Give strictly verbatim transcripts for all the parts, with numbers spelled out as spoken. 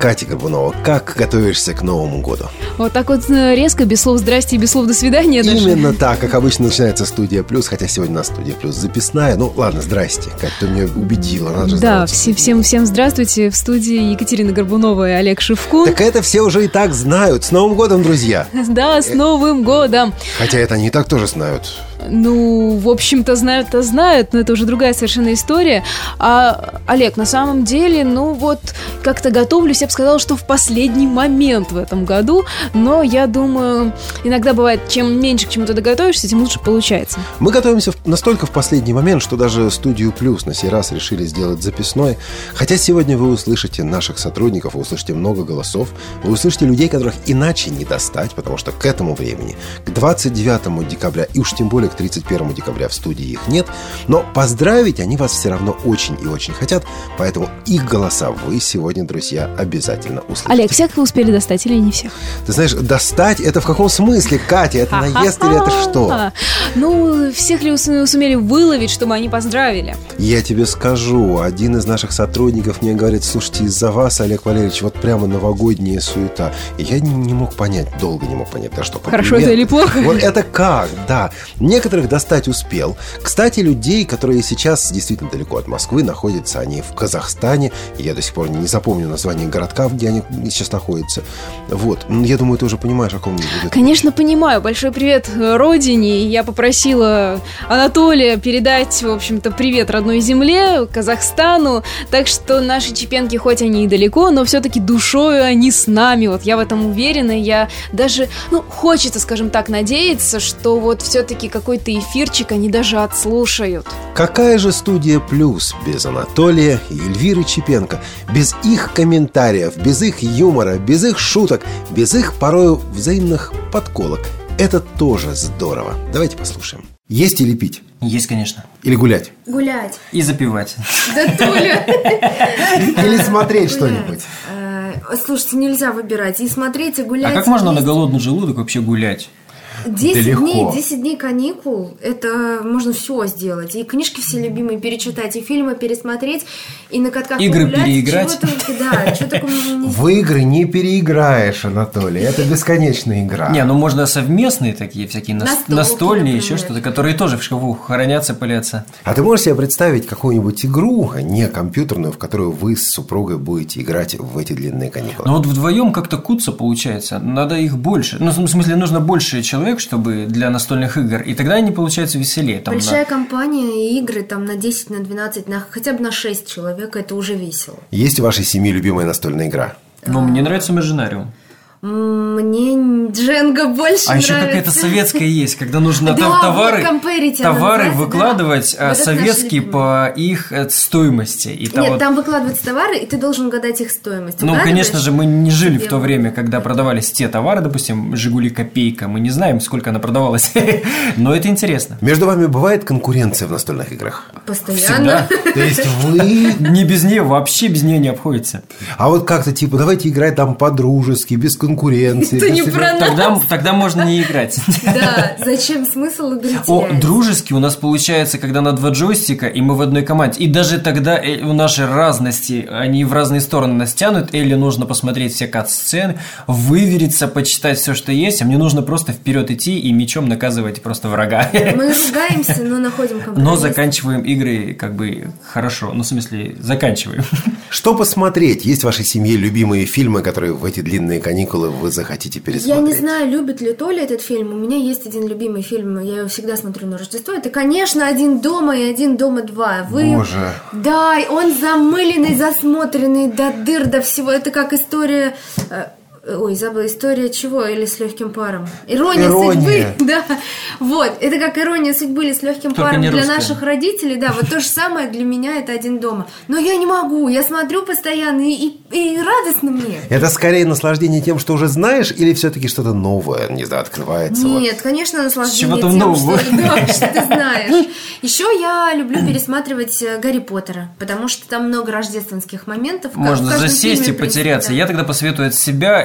Катя Горбунова, как готовишься к Новому году? Вот так вот резко, без слов «здрасте» и без слов «до свидания» даже. Именно так, как обычно начинается «Студия Плюс», хотя сегодня у нас «Студия Плюс» записная. Ну, ладно, здрасте, Катя, ты меня убедила. Надо же да, все, всем, всем здравствуйте. В студии Екатерина Горбунова и Олег Шевкун. Так это все уже и так знают. С Новым годом, друзья! Да, с Новым годом! Хотя это они и так тоже знают. Ну, в общем-то, знают-то знают, но это уже другая совершенно история. А, Олег, на самом деле, ну вот, как-то готовлюсь, я бы сказала, что в последний момент в этом году, но я думаю, иногда бывает, чем меньше к чему-то доготовишься, тем лучше получается. Мы готовимся настолько в последний момент, что даже «Студию Плюс» на сей раз решили сделать записной. Хотя сегодня вы услышите наших сотрудников, вы услышите много голосов, вы услышите людей, которых иначе не достать, потому что к этому времени, к двадцать девятому декабря, и уж тем более к тридцать первому декабря в студии их нет, но поздравить они вас все равно очень и очень хотят, поэтому их голоса вы сегодня, друзья, обязательно услышите. Олег, всех вы успели достать или не всех? Ты знаешь, достать это в каком смысле, Катя? Это наезд или это что? Ну, всех ли сумели выловить, чтобы они поздравили? Я тебе скажу, один из наших сотрудников мне говорит: слушайте, из-за вас, Олег Валерьевич, вот прямо новогодняя суета. И я не, не мог понять, долго не мог понять, да что, хорошо это или плохо? Вот это как, да. Некоторых достать успел. Кстати, людей, которые сейчас действительно далеко от Москвы, находятся они в Казахстане. Я до сих пор не запомню название городка, где они сейчас находятся. Вот. Я думаю, ты уже понимаешь, о ком будет. Конечно, понимаю. Большой привет родине. Я попросила Анатолия передать, в общем-то, привет родной земле, Казахстану. Так что наши чепенки, хоть они и далеко, но все-таки душою они с нами. Вот я в этом уверена. Я даже, ну, хочется, скажем так, надеяться, что вот все-таки какой-то эфирчик они даже отслушают. Какая же «Студия Плюс» без Анатолия и Эльвиры Чепенко? Без их комментариев, без их юмора, без их шуток, без их порою взаимных подколок. Это тоже здорово. Давайте послушаем. Есть или пить? Есть, конечно. Или гулять? Гулять. И запивать. Да, Толя. Или смотреть что-нибудь? Слушайте, нельзя выбирать. И смотреть, и гулять. А как можно на голодный желудок вообще гулять? десять дней, десять дней каникул, это можно все сделать. И книжки все любимые перечитать, и фильмы пересмотреть, и на катках игры погулять, переиграть. Только, да, что такого не... В игры не переиграешь, Анатолий. Это бесконечная игра. Не, ну можно совместные такие всякие Настолки, настольные, например. еще что-то, которые тоже в шкафу хранятся, пылятся. А ты можешь себе представить какую-нибудь игру, не компьютерную, в которую вы с супругой будете играть в эти длинные каникулы? Ну вот вдвоем как-то куца получается. Надо их больше. Ну, в смысле, нужно больше человек, чтобы для настольных игр. И тогда они получаются веселее. Там Большая на... компания и игры там на десять, на двенадцать, на, хотя бы на шесть человек, это уже весело. Есть в вашей семье любимая настольная игра? Ну, мне нравится Имажинариум. Мне Дженга больше а нравится. А еще какая-то советская есть, когда нужно да, товары, вот товары называется, выкладывать да. советские вот по их стоимости. И Нет, там, вот... там выкладываются товары, и ты должен угадать их стоимость. Ну, конечно же, мы не жили Где в то время, когда продавались те товары, допустим, «Жигули Копейка». Мы не знаем, сколько она продавалась, но это интересно. Между вами бывает конкуренция в настольных играх? Постоянно. Всегда. То есть вы... Не без нее, вообще без нее не обходится. А вот как-то типа, давайте играть там по-дружески, без конкуренции. Не про нас. Тогда, тогда можно не играть. Да, зачем смысл игры терять? О, дружески у нас получается, когда на два джойстика, и мы в одной команде. И даже тогда у нашей разности, они в разные стороны нас тянут. Элли нужно посмотреть все кат-сцены, вывериться, почитать все, что есть. А мне нужно просто вперед идти и мечом наказывать просто врага. Мы ругаемся, но находим компромисс. Но заканчиваем игры как бы хорошо. Ну, в смысле, заканчиваем. Что посмотреть? Есть в вашей семье любимые фильмы, которые в эти длинные каникулы вы захотите пересмотреть? Я не знаю, любит ли Толя этот фильм. У меня есть один любимый фильм, я его всегда смотрю на Рождество. Это, конечно, «Один дома» и «Один дома два». Вы... Боже. Да, он замыленный, засмотренный до дыр, до всего. Это как история... Ой, забыла, история чего? Или с легким паром? Ирония, Ирония. судьбы. Да. Вот. Это как ирония судьбы или с легким Только паром не для русская. наших родителей. Да, вот то же самое для меня это «Один дома». Но я не могу. Я смотрю постоянно, и, и, и радостно мне. Это скорее наслаждение тем, что уже знаешь, или все-таки что-то новое, не знаю, открывается? Нет, вот. Конечно, наслаждение Чего-то тем, нового. что, да, что ты знаешь. Еще я люблю пересматривать Гарри Поттера, потому что там много рождественских моментов. Можно засесть и потеряться. Да. Я тогда посоветую от себя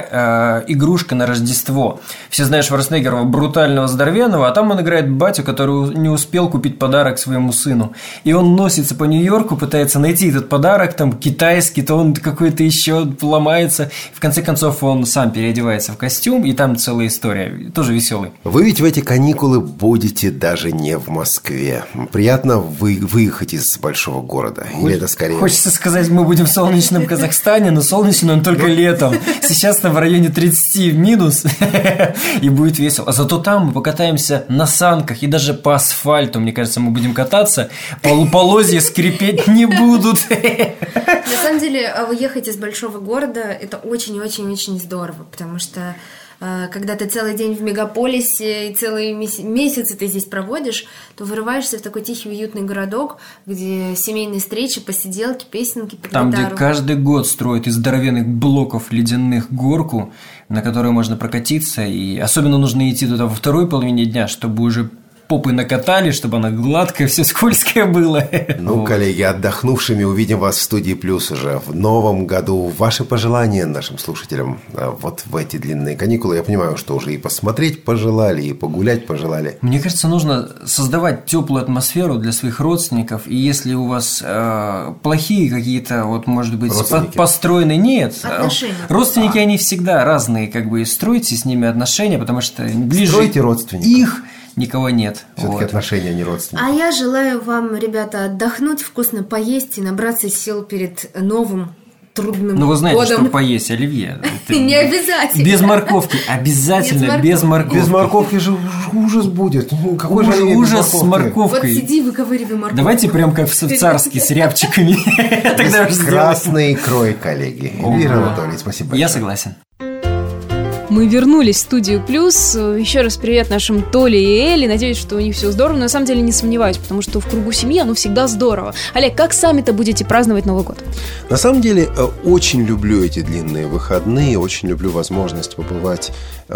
э, игрушка на Рождество. Все знают Шварценеггера брутального, здоровенного, а там он играет батю, который не успел купить подарок своему сыну. И он носится по Нью-Йорку, пытается найти этот подарок, там китайский, то он какой-то еще ломается. В конце концов, он сам переодевается в костюм, и там целая история, тоже веселый. Вы ведь в эти каникулы будете даже не в Москве. Приятно вы, выехать из большого города. Или это скорее... Хочется сказать, мы будем в солнечном Казахстане, но солнечный он только летом. Сейчас-то в районе тридцать минус, и будет весело. А зато там мы покатаемся на санках, и даже по асфальту, мне кажется, мы будем кататься. Полозья скрипеть не будут. На самом деле, уехать из большого города – это очень-очень-очень здорово, потому что когда ты целый день в мегаполисе и целый месяц ты здесь проводишь, то вырываешься в такой тихий, уютный городок, где семейные встречи, посиделки, песенки под там, гитару. Где каждый год строят из здоровенных блоков ледяных горку, на которой можно прокатиться, и особенно нужно идти туда во второй половине дня, чтобы уже попы накатали, чтобы она гладкая, все скользкое было. Ну, вот. Коллеги, отдохнувшими увидим вас в студии «Плюс» уже в новом году. Ваши пожелания нашим слушателям вот в эти длинные каникулы. Я понимаю, что уже и посмотреть пожелали, и погулять пожелали. Мне кажется, нужно создавать теплую атмосферу для своих родственников. И если у вас э, плохие какие-то, вот, может быть, по- построенные... Нет. Отношения. Родственники, а. они всегда разные. Как бы стройте с ними отношения, потому что ближе Стройте родственников. Их... Никого нет. Все-таки вот. Отношения, а не родственники. А я желаю вам, ребята, отдохнуть, вкусно поесть и набраться сил перед новым трудным годом. Ну, вы знаете, годом. Что поесть, оливье. Не обязательно. Без морковки. Обязательно без морковки. Без морковки же ужас будет. Какой Уж, же ужас с морковкой. Вот сиди, выковыривай морковку. Давайте прям как в царский с рябчиками. Красной икрой, коллеги. Эльвира Анатольевна, спасибо. Я согласен. Мы вернулись в студию «Плюс». Еще раз привет нашим Толе и Элли. Надеюсь, что у них все здорово. Но на самом деле не сомневаюсь, потому что в кругу семьи оно всегда здорово. Олег, как сами-то будете праздновать Новый год? На самом деле, очень люблю эти длинные выходные. Очень люблю возможность побывать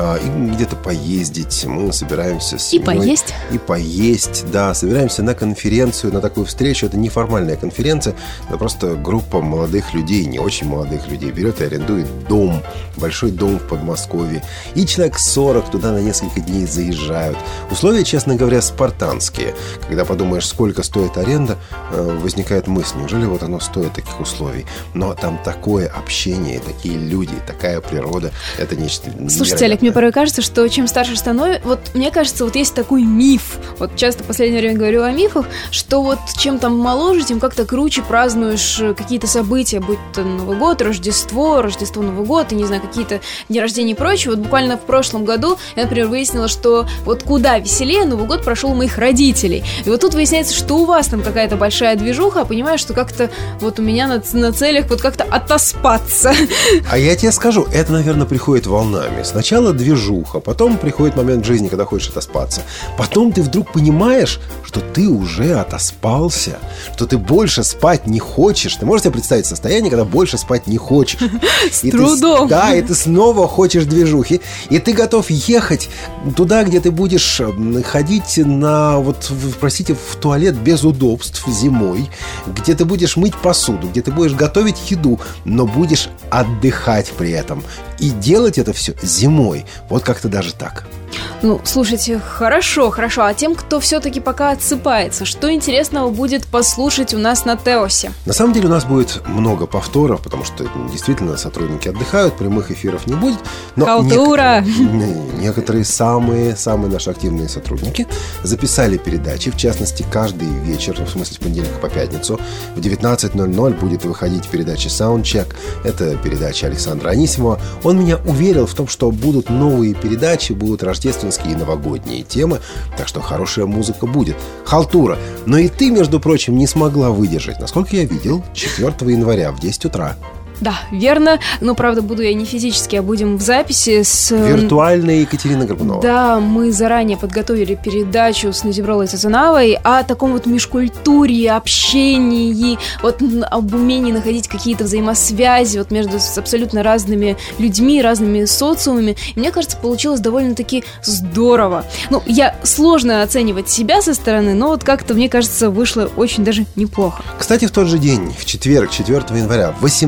и где-то поездить. Мы собираемся с семьей. И поесть? И поесть, да. Собираемся на конференцию, на такую встречу. Это неформальная конференция. Это просто группа молодых людей, не очень молодых людей, берет и арендует дом. Большой дом в Подмосковье. И человек сорок туда на несколько дней заезжают. Условия, честно говоря, спартанские. Когда подумаешь, сколько стоит аренда, возникает мысль, неужели вот оно стоит таких условий? Но там такое общение, такие люди, такая природа. Это нечто невероятное. Слушайте, Олег, мне порой кажется, что чем старше становится... Вот мне кажется, вот есть такой миф. Вот часто в последнее время говорю о мифах, что вот чем там моложе, тем как-то круче празднуешь какие-то события, будь то Новый год, Рождество, Рождество, Новый год, и, не знаю, какие-то дни рождения и прочее. Вот буквально в прошлом году я, например, выяснила, что вот куда веселее Новый год прошел у моих родителей. И вот тут выясняется, что у вас там какая-то большая движуха, а понимаешь, что как-то вот у меня на, на целях вот как-то отоспаться. А я тебе скажу, это, наверное, приходит волнами. Сначала движуха, потом приходит момент в жизни, когда хочешь отоспаться. Потом ты вдруг понимаешь, что ты уже отоспался, что ты больше спать не хочешь. Ты можешь себе представить состояние, когда больше спать не хочешь? С трудом. Да, и ты снова хочешь движухи, и ты готов ехать туда, где ты будешь ходить на, вот, простите, в туалет без удобств зимой, где ты будешь мыть посуду, где ты будешь готовить еду, но будешь отдыхать при этом. И делать это все зимой. Вот как-то даже так. Ну, слушайте, хорошо, хорошо. А тем, кто все-таки пока отсыпается, что интересного будет послушать у нас на Теосе? На самом деле у нас будет много повторов, потому что действительно сотрудники отдыхают, прямых эфиров не будет. Но Халтура! Некоторые, некоторые самые, самые наши активные сотрудники записали передачи. В частности, каждый вечер, в смысле с понедельника по пятницу, в девятнадцать ноль ноль будет выходить передача «Саундчек». Это передача Александра Анисимова. Он меня уверил в том, что будут новые передачи, будут рождественские и новогодние темы, так что хорошая музыка будет. Халтура. Но и ты, между прочим, не смогла выдержать, насколько я видел, четвёртого января в десять утра. Да, верно. Но, правда, буду я не физически, а будем в записи с... Виртуальная Екатерина Горбунова. Да, мы заранее подготовили передачу с Назибролой Цацановой о таком вот межкультуре, общении, вот об умении находить какие-то взаимосвязи вот между абсолютно разными людьми, разными социумами. И мне кажется, получилось довольно-таки здорово. Ну, я сложно оценивать себя со стороны, но вот как-то, мне кажется, вышло очень даже неплохо. Кстати, в тот же день, в четверг, четвёртого января, в восемнадцать часов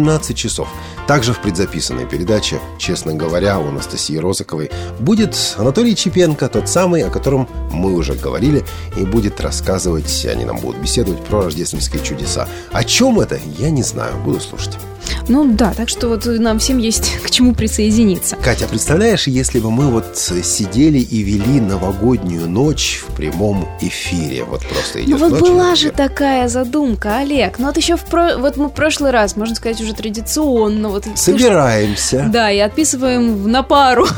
часов. Также в предзаписанной передаче, честно говоря, у Анастасии Розыковой будет Анатолий Чепенко, тот самый, о котором мы уже говорили, и будет рассказывать, они нам будут беседовать про рождественские чудеса. О чем это, я не знаю, буду слушать. Ну да, так что вот нам всем есть к чему присоединиться. Катя, представляешь, если бы мы вот сидели и вели новогоднюю ночь в прямом эфире, вот просто идет Ну вот ночь, была и же такая задумка, Олег. Ну вот еще в про... вот мы в прошлый раз, можно сказать, уже традиционно вот собираемся. Да, и отписываем на пару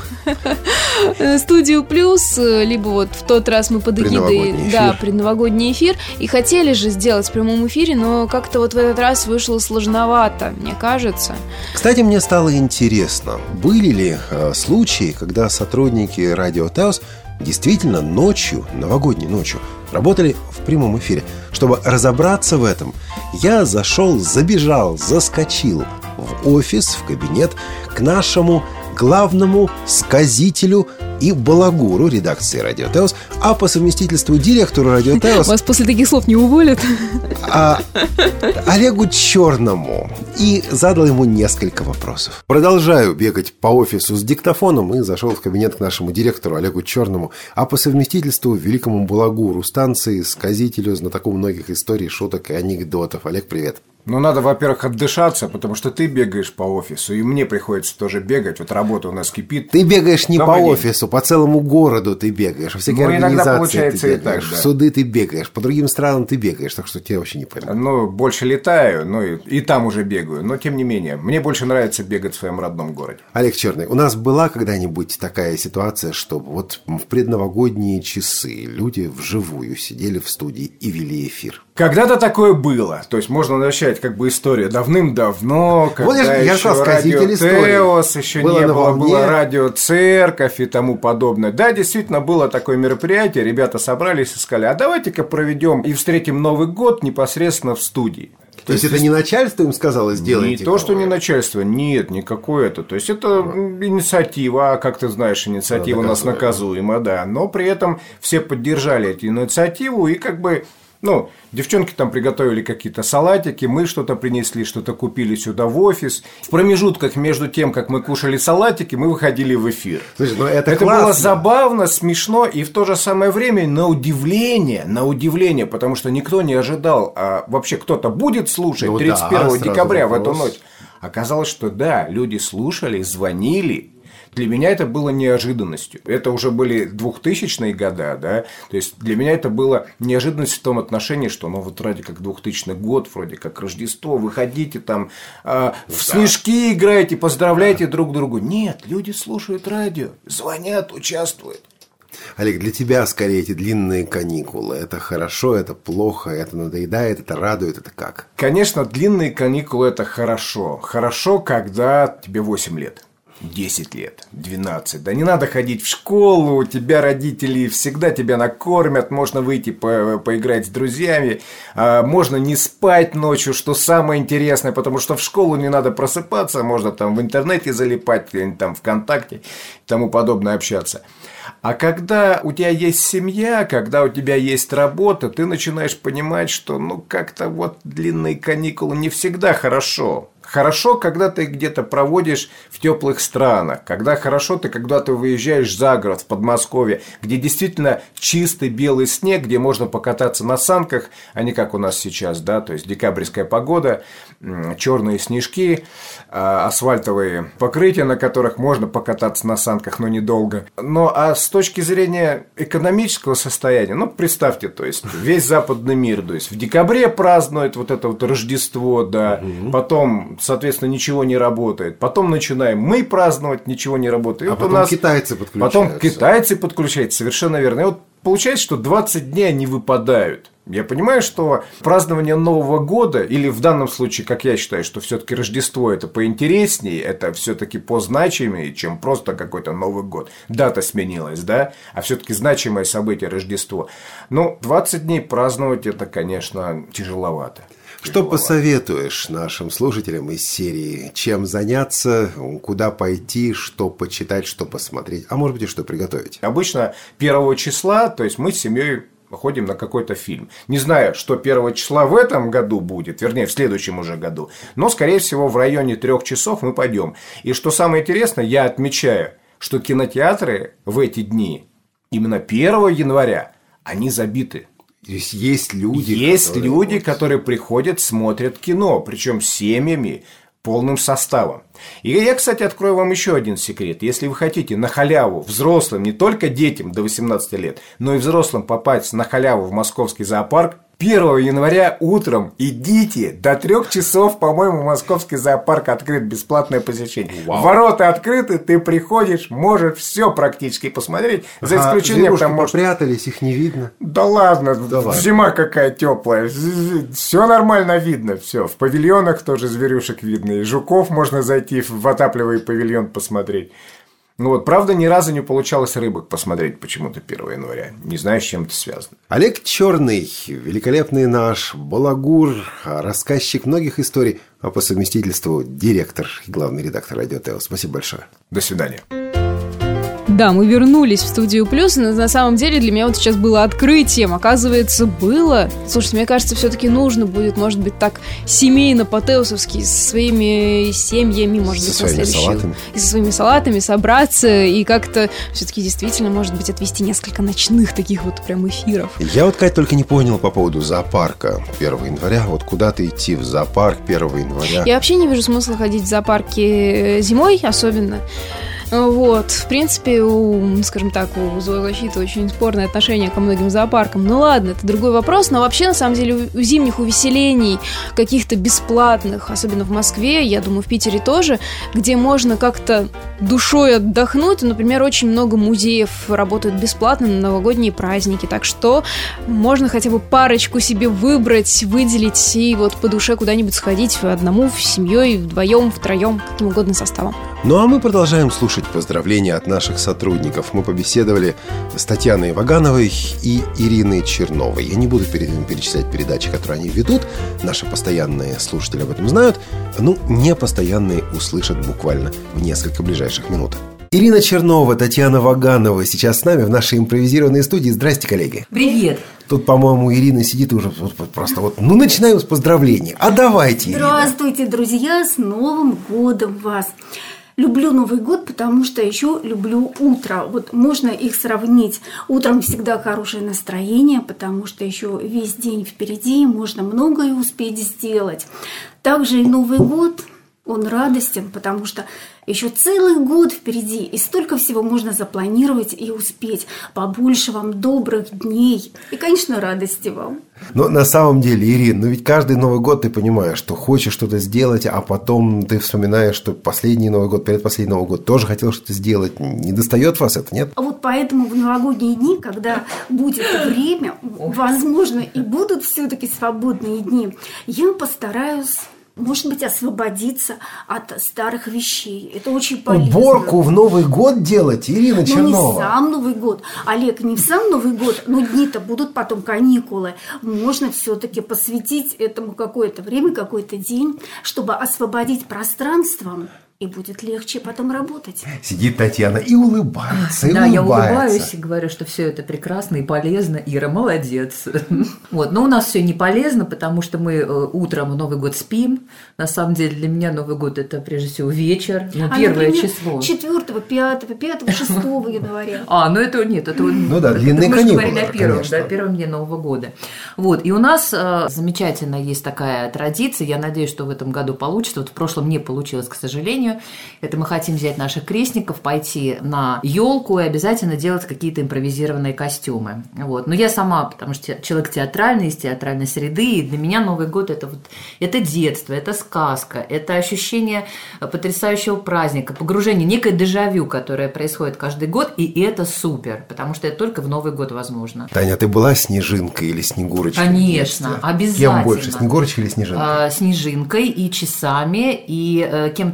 Студию Плюс, либо вот в тот раз мы под эгидой, да, предновогодний эфир, и хотели же сделать в прямом эфире, но как-то вот в этот раз вышло сложновато, мне кажется. Кстати, мне стало интересно, были ли э, случаи, когда сотрудники Радио Теос действительно ночью, новогодней ночью, работали в прямом эфире. Чтобы разобраться в этом, я зашел, забежал, заскочил в офис, в кабинет к нашему главному сказителю и балагуру редакции Радио Теос, а по совместительству директору Радио Теос. Вас после таких слов не уволят? А, Олегу Черному. И задал ему несколько вопросов. Продолжаю бегать по офису с диктофоном и зашел в кабинет к нашему директору Олегу Черному, а по совместительству великому балагуру станции, сказителю, знатоку многих историй, шуток и анекдотов. Олег, привет. Ну, надо, во-первых, отдышаться, потому что ты бегаешь по офису, и мне приходится тоже бегать. Вот работа у нас кипит. Ты бегаешь не Добрый по день. офису, по целому городу ты бегаешь. Во всякие Ну, иногда организации получается ты и так, бегаешь, да. в суды ты бегаешь, по другим странам ты бегаешь, так что тебя вообще не пойму. Ну, больше летаю, ну и, и там уже бегаю. Но, тем не менее, мне больше нравится бегать в своем родном городе. Олег Черный, у нас была когда-нибудь такая ситуация, что вот в предновогодние часы люди вживую сидели в студии и вели эфир? Когда-то такое было. То есть, можно начать как бы историю давным-давно, когда Вот я, я еще сказал, радио Теос, еще было не на было, волне. было радио Церковь и тому подобное. Да, действительно, было такое мероприятие, ребята собрались и сказали, а давайте-ка проведем и встретим Новый год непосредственно в студии. То есть, это не начальство им сказало, сделайте? Не то, что не начальство, нет, никакое это. То есть, это инициатива, а как ты знаешь, инициатива у нас наказуема, да. Но при этом все поддержали эту инициативу и как бы... Ну, девчонки там приготовили какие-то салатики, мы что-то принесли, что-то купили сюда в офис. В промежутках между тем, как мы кушали салатики, мы выходили в эфир. Слушай, ну это это классно. было забавно, смешно и в то же самое время на удивление, на удивление, потому что никто не ожидал, а вообще кто-то будет слушать Ну тридцать первого да, декабря вопрос. в эту ночь. Оказалось, что да, люди слушали, звонили. Для меня это было неожиданностью. Это уже были двухтысячные года, да. То есть для меня это было неожиданность в том отношении, что ну вот вроде как двухтысячный год, вроде как Рождество, выходите там э, в снежки играете, поздравляйте да. друг другу. Нет, люди слушают радио, звонят, участвуют. Олег, для тебя скорее эти длинные каникулы. Это хорошо, это плохо, это надоедает, это радует, это как? Конечно, длинные каникулы это хорошо. Хорошо, когда тебе восемь лет. десять лет, двенадцать. Да не надо ходить в школу, у тебя родители всегда тебя накормят, можно выйти по поиграть с друзьями, а можно не спать ночью, что самое интересное, потому что в школу не надо просыпаться, можно там в интернете залипать, там ВКонтакте и тому подобное общаться. А когда у тебя есть семья, когда у тебя есть работа, ты начинаешь понимать, что ну как-то вот длинные каникулы не всегда хорошо. Хорошо, когда ты где-то проводишь в теплых странах, когда хорошо ты, когда ты выезжаешь за город, в Подмосковье, где действительно чистый белый снег, где можно покататься на санках, а не как у нас сейчас, да, то есть декабрьская погода, черные снежки, асфальтовые покрытия, на которых можно покататься на санках, но недолго. Но а с точки зрения экономического состояния, ну, представьте, то есть весь западный мир, то есть в декабре празднует вот это вот Рождество, да, угу. Потом соответственно, ничего не работает. Потом начинаем мы праздновать, ничего не работает. А вот потом у нас... китайцы подключаются. Потом китайцы подключаются, совершенно верно. И вот получается, что двадцать дней они выпадают. Я понимаю, что празднование Нового года, или в данном случае, как я считаю, что все-таки Рождество это поинтереснее, это все-таки позначимее, чем просто какой-то Новый год. Дата сменилась, да, а все-таки значимое событие Рождество. Ну, двадцать дней праздновать это, конечно, тяжеловато. Что посоветуешь нашим слушателям из серии? Чем заняться, куда пойти, что почитать, что посмотреть, а может быть и что приготовить? Обычно первого числа, то есть мы с семьей ходим на какой-то фильм. Не знаю, что первого числа в этом году будет, вернее, в следующем уже году, но, скорее всего, в районе трех часов мы пойдем. И что самое интересное, я отмечаю, что кинотеатры в эти дни, именно первого января, они забиты. Есть, есть люди, есть которые, люди, вот... которые приходят, смотрят кино, причем с семьями, полным составом. И я, кстати, открою вам еще один секрет. Если вы хотите на халяву взрослым, не только детям до восемнадцати лет, но и взрослым попасть на халяву в московский зоопарк, первого января утром идите до трех часов, по-моему, московский зоопарк открыт, бесплатное посещение. Вау. Ворота открыты, ты приходишь, можешь все практически посмотреть, за исключением а, там может... попрятались, их не видно. Да ладно, да ладно, зима какая теплая, все нормально видно, все. В павильонах тоже зверюшек видно, и жуков можно зайти в отапливаемый павильон посмотреть. Ну вот, правда, ни разу не получалось рыбок посмотреть почему-то первого января. Не знаю, с чем это связано. Олег Черный, великолепный наш балагур, рассказчик многих историй, а по совместительству директор и главный редактор Радио ТЭО. Спасибо большое. До свидания. Да, мы вернулись в студию Плюс, но на самом деле для меня вот сейчас было открытием. Оказывается, было. Слушайте, мне кажется, все-таки нужно будет, может быть, так семейно, по-теосовски, со своими семьями, может быть, со на своими следующую. салатами. И со своими салатами собраться и как-то все-таки действительно, может быть, отвести несколько ночных таких вот прям эфиров. Я вот, Кать, только не понял по поводу зоопарка первого января. Вот куда-то идти в зоопарк первого января? Я вообще не вижу смысла ходить в зоопарки зимой особенно. Вот, в принципе, у, скажем так, у зоозащиты очень спорное отношение ко многим зоопаркам. Ну ладно, это другой вопрос, но вообще, на самом деле, у зимних увеселений, каких-то бесплатных, особенно в Москве, я думаю, в Питере тоже, где можно как-то душой отдохнуть. Например, очень много музеев работают бесплатно на новогодние праздники, так что можно хотя бы парочку себе выбрать, выделить и вот по душе куда-нибудь сходить одному, в семьей, вдвоем, втроем, каким угодно составом. Ну а мы продолжаем слушать поздравления от наших сотрудников. Мы побеседовали с Татьяной Вагановой и Ириной Черновой. Я не буду перечислять передачи, которые они ведут. Наши постоянные слушатели об этом знают. Ну, непостоянные услышат буквально в несколько ближайших минут. Ирина Чернова, Татьяна Ваганова сейчас с нами в нашей импровизированной студии. Здрасте, коллеги. Привет. Тут, по-моему, Ирина сидит уже вот, просто вот. Ну, начинаем с поздравлений. А давайте, Ирина. Здравствуйте, друзья, с Новым годом вас. Люблю Новый год, потому что еще люблю утро. Вот можно их сравнить. Утром всегда хорошее настроение, потому что еще весь день впереди, можно многое успеть сделать. Также и Новый год, он радостен, потому что еще целый год впереди, и столько всего можно запланировать и успеть. Побольше вам добрых дней и, конечно, радости вам. Но на самом деле, Ирина, ну ведь каждый Новый год ты понимаешь, что хочешь что-то сделать, а потом ты вспоминаешь, что последний Новый год, предпоследний Новый год тоже хотел что-то сделать. Не достает вас это, нет? А вот поэтому в новогодние дни, когда будет время, возможно, и будут все-таки свободные дни, я постараюсь, может быть, освободиться от старых вещей. Это очень полезно. Уборку в Новый год делать, Ирина Чернова? Ну, не сам Новый год. Олег, не в сам Новый год, но дни-то будут потом каникулы. Можно все-таки посвятить этому какое-то время, какой-то день, чтобы освободить пространство. И будет легче потом работать. Сидит Татьяна и улыбается, и да, улыбается. я улыбаюсь и говорю, что все это прекрасно и полезно. Ира, молодец. Вот. Но у нас все не полезно, потому что мы утром Новый год спим. На самом деле для меня Новый год – это прежде всего вечер, ну, а, первое например, число. четвёртого, пятого, пятого, шестого января. А, ну это нет, это ну да, длинные мы каникулы, говорили о первом, конечно. да, первом дне Нового года. Вот, и у нас э, замечательно есть такая традиция, я надеюсь, что в этом году получится. Вот в прошлом не получилось, к сожалению. Это мы хотим взять наших крестников, пойти на елку и обязательно делать какие-то импровизированные костюмы. Вот. Но я сама, потому что человек театральный, из театральной среды, и для меня Новый год это вот это детство, это сказка, это ощущение потрясающего праздника, погружение, некое дежавю, которое происходит каждый год, и это супер, потому что это только в Новый год возможно. Таня, ты была Снежинкой или Снегурочкой? Конечно, обязательно. Кем больше, Снегурочкой или Снежинкой? А, снежинкой и часами, и э, кем только я не была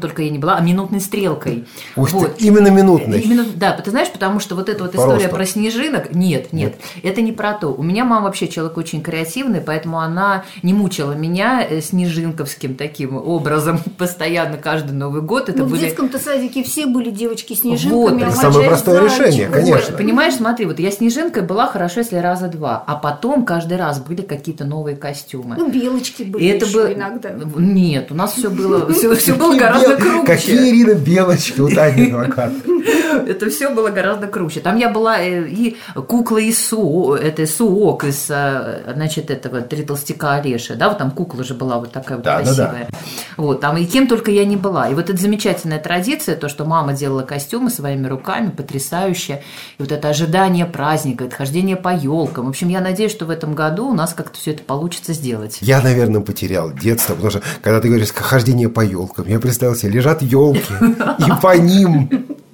была, а минутной стрелкой. Ух ты, вот. именно минутной. Именно, да, ты знаешь, потому что вот эта вот Просто. история про снежинок, нет, нет, это не про то. У меня мама вообще человек очень креативный, поэтому она не мучила меня снежинковским таким образом постоянно каждый Новый год. Это ну, были... в детском-то садике все были девочки-снежинками. Вот, а это самое простое мальчик-зайчик. решение, конечно. Вот, понимаешь, смотри, вот я снежинкой была хорошо, если раза два, а потом каждый раз были какие-то новые костюмы. Ну, белочки были И это еще было... иногда. Нет, у нас все было, все, все было гораздо круче. Какие, Ирина, белочки у Тани адвокат. Это все было гораздо круче. Там я была и кукла из Су, это Суок из, значит, этого Три толстяка Олеши, да, вот там кукла же была вот такая вот да, красивая. Да, да. Вот, там и кем только я не была. И вот эта замечательная традиция, то, что мама делала костюмы своими руками, потрясающе. И вот это ожидание праздника, это хождение по елкам. В общем, я надеюсь, что в этом году у нас как-то все это получится сделать. Я, наверное, потерял детство, потому что, когда ты говоришь хождение по елкам, я представил себе, лежат елки, и по ним...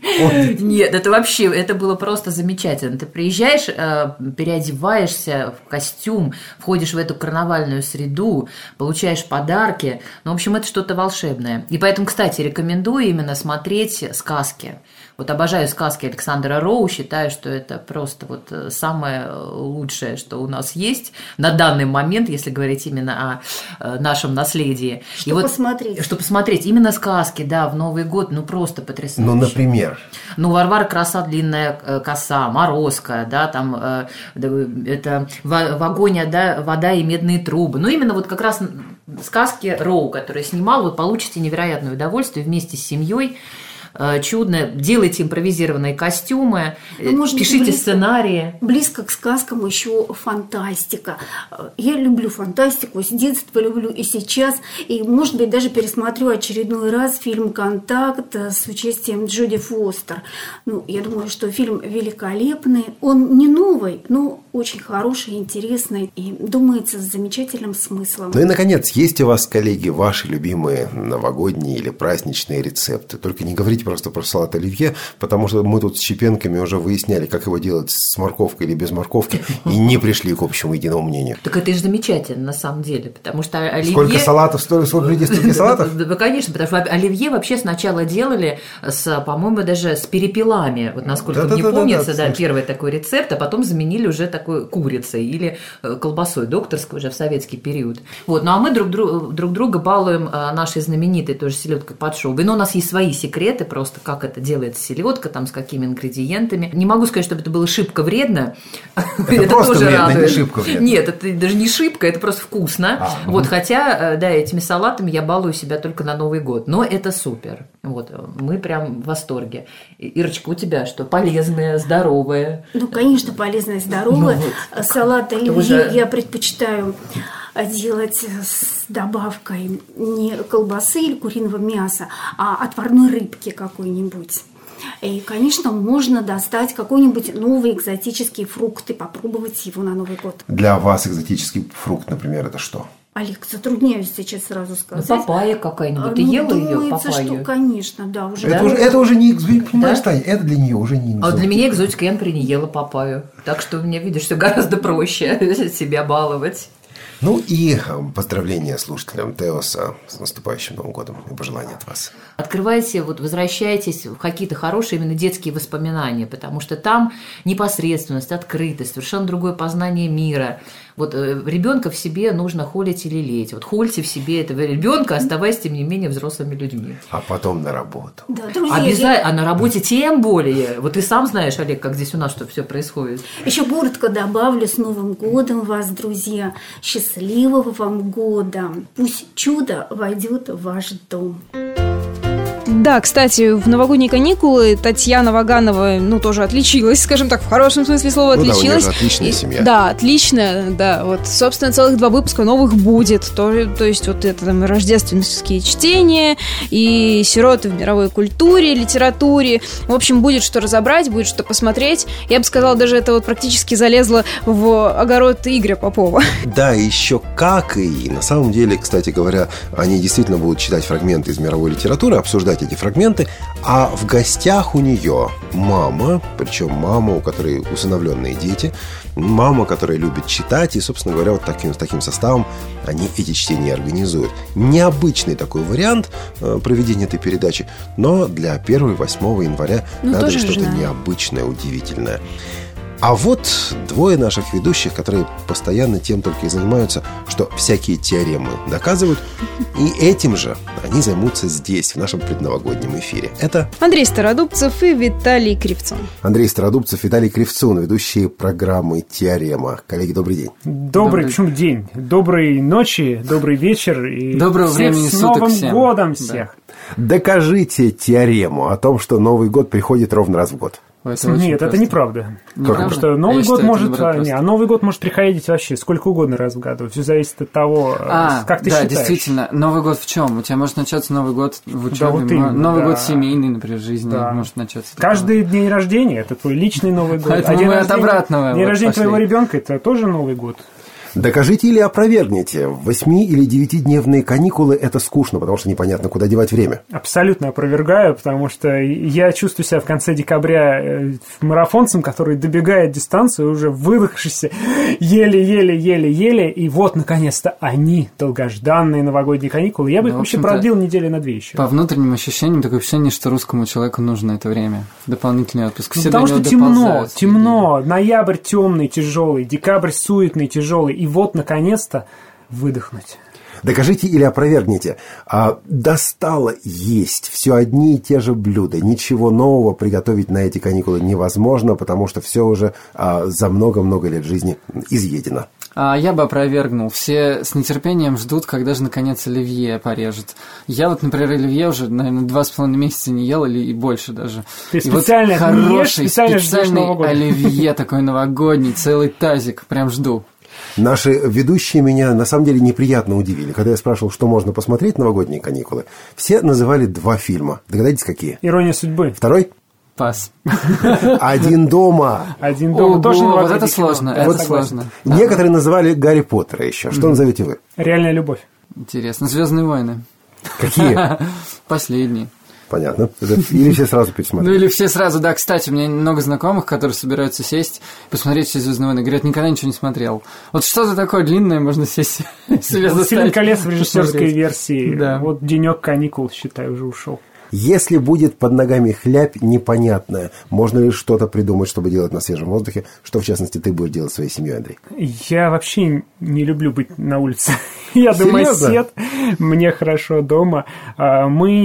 Нет, это вообще, это было просто замечательно. Ты приезжаешь, переодеваешься в костюм, входишь в эту карнавальную среду, получаешь подарки. Ну, в общем, это что-то волшебное. И поэтому, кстати, рекомендую именно смотреть сказки. Вот обожаю сказки Александра Роу, считаю, что это просто вот самое лучшее, что у нас есть на данный момент, если говорить именно о нашем наследии. Что И вот, посмотреть? Что посмотреть. Именно сказки, да, в Новый год, ну просто потрясающе. Ну, например? Ну, Варвара Краса, длинная коса, Морозко, да, там э, это в огонь, да, вода и медные трубы. Ну, именно вот как раз сказки Роу, которые снимал, вы получите невероятное удовольствие вместе с семьей. Чудно, делайте импровизированные костюмы, ну, может пишите быть, близко, сценарии. Близко к сказкам еще фантастика. Я люблю фантастику, с детства люблю и сейчас. И, может быть, даже пересмотрю очередной раз фильм «Контакт» с участием Джоди Фостер. Ну, я думаю, что фильм великолепный. Он не новый, но очень хороший, интересный и, думается, с замечательным смыслом. Ну и, наконец, есть у вас, коллеги, ваши любимые новогодние или праздничные рецепты? Только не говорите просто про салат оливье, потому что мы тут с Чепенками уже выясняли, как его делать с морковкой или без морковки, и не пришли к общему единому мнению. Так это же замечательно, на самом деле, потому что оливье... Сколько салатов, сколько людей, столько салатов? Да, конечно, потому что оливье вообще сначала делали, с, по-моему, даже с перепелами, вот насколько мне помнится, да, первый такой рецепт, а потом заменили уже такой курицей или колбасой докторской уже в советский период. Вот, ну а мы друг, друг, друг друга балуем нашей знаменитой тоже селедкой под шубой. Но у нас есть свои секреты, просто как это делается селедка, там с какими ингредиентами. Не могу сказать, чтобы это было шибко вредно. Это, это просто тоже вредно, радует. Не шибко вредно. Нет, это даже не шибко, это просто вкусно. А, вот, угу. Хотя, да, этими салатами я балую себя только на Новый год. Но это супер. Вот, мы прям в восторге. Ирочка, у тебя что? Полезное, здоровое? Ну, конечно, полезное, здоровое. Ну, вот. Салат оливье уже... я предпочитаю делать с добавкой не колбасы или куриного мяса, а отварной рыбки какой-нибудь. И, конечно, можно достать какой-нибудь новый экзотический фрукт и попробовать его на Новый год. Для вас экзотический фрукт, например, это что? Олег, затрудняюсь сейчас сразу сказать. Ну, папайя какая-нибудь. Ты ну, ела думается, ее, папайю? Что, конечно, да. Уже это, да? Уже, это уже не экзотика, понимаешь, да? Таня? Это для нее уже не экзотика. А для меня экзотика, я, например, не ела папайю. Так что у меня, видишь, все гораздо проще себя баловать. Ну и поздравления слушателям Теоса с наступающим Новым годом и пожелания от вас. Открывайте, вот возвращайтесь в какие-то хорошие именно детские воспоминания, потому что там непосредственность, открытость, совершенно другое познание мира. Вот ребенка в себе нужно холить или лелеять. Вот хольте в себе этого ребенка, оставаясь, тем не менее, взрослыми людьми. А потом на работу. Да, друзья, обязательно. Я... А на работе тем более. Вот ты сам знаешь, Олег, как здесь у нас что все происходит. Еще коротко добавлю: с Новым годом вас, друзья! Счастливого вам года! Пусть чудо войдет в ваш дом. Да, кстати, в новогодние каникулы Татьяна Ваганова, ну, тоже отличилась, скажем так, в хорошем смысле слова ну, отличилась. Да, у нее же отличная семья. Да, отличная, да. Вот, собственно, целых два выпуска новых будет. То, то есть, вот это там рождественские чтения, и сироты в мировой культуре, литературе. В общем, будет что разобрать, будет что посмотреть. Я бы сказала, даже это вот практически залезло в огород Игоря Попова. Да, еще как. И на самом деле, кстати говоря, они действительно будут читать фрагменты из мировой литературы, обсуждать эти эти фрагменты. А в гостях у нее мама, причем мама, у которой усыновленные дети, мама, которая любит читать, и, собственно говоря, вот таким, таким составом они эти чтения организуют. Необычный такой вариант э, проведения этой передачи, но для первого-восьмого января ну, надо что-то необычное, удивительное. А вот двое наших ведущих, которые постоянно тем только и занимаются, что всякие теоремы доказывают, и этим же они займутся здесь, в нашем предновогоднем эфире. Это Андрей Стародубцев и Виталий Кривцун. Андрей Стародубцев, Виталий Кривцун, ведущие программы «Теорема». Коллеги, добрый день. Добрый, добрый. Почему день? Доброй ночи, добрый вечер. И доброго всех времени с суток Новым всем. годом Да. всех. Докажите теорему о том, что Новый год приходит ровно раз в год. Это Нет, это неправда. Не Потому правда? что Новый Я год считаю, может, это наоборот не, а Новый год может приходить вообще сколько угодно раз в году. Все зависит от того, А, как ты да, считаешь. действительно. Новый год в чем? У тебя может начаться Новый год в учебе, вот именно, Новый да. год семейный, например, в жизни Да. может начаться. Каждый день рождения – это твой личный Новый год. Поэтому а день мы от рождения, обратного День вот рождения пошли. твоего ребенка – это тоже Новый год. Докажите или опровергните. Восьми- или девятидневные каникулы – это скучно, потому что непонятно, куда девать время. Абсолютно опровергаю, потому что я чувствую себя в конце декабря э, марафонцем, который добегает дистанцию, уже выдохшийся еле-еле-еле-еле, и вот, наконец-то, они, долгожданные новогодние каникулы. Я бы Ну, их в вообще общем-то, продлил недели на две еще. По внутренним ощущениям такое ощущение, что русскому человеку нужно это время. Дополнительный отпуск. Ну, Все потому до что него темно, доползают. темно, ноябрь темный, тяжелый, декабрь суетный, тяжелый, и вот, наконец-то, выдохнуть. Докажите или опровергните. А достало есть все одни и те же блюда. Ничего нового приготовить на эти каникулы невозможно, потому что все уже а, за много-много лет жизни изъедено. А я бы опровергнул. Все с нетерпением ждут, когда же наконец оливье порежут. Я вот, например, оливье уже, наверное, два с половиной месяца не ел, или и больше даже. Ты И специально вот не ешь, хороший, специально ждешь специальный Нового года. оливье такой новогодний, целый тазик, прям жду. Наши ведущие меня на самом деле неприятно удивили. Когда я спрашивал, что можно посмотреть в новогодние каникулы, все называли два фильма. Догадайтесь, какие? Ирония судьбы. Второй? Пас. «Один дома». Один дома Ого, тоже вот новогоднее это кино. сложно, Я это согласен. сложно. Некоторые называли «Гарри Поттера» еще. Что назовете вы? Реальная любовь. Интересно. «Звездные войны». Какие? Последние. Понятно. Или все сразу Ну пересмотрели? или все сразу, да. Кстати, у меня много знакомых, которые собираются сесть, посмотреть все «Звездные войны». Говорят, никогда ничего не смотрел. Вот что-то такое длинное можно сесть себе «Властелин заставить колец» в режиссерской посмотреть. версии. Да. Вот денек каникул, считай, уже ушел. Если будет под ногами хлябь непонятная, можно ли что-то придумать, чтобы делать на свежем воздухе? Что, в частности, ты будешь делать своей семьей, Андрей? Я вообще не люблю быть на улице. Я Серьезно? домосед, мне хорошо дома. А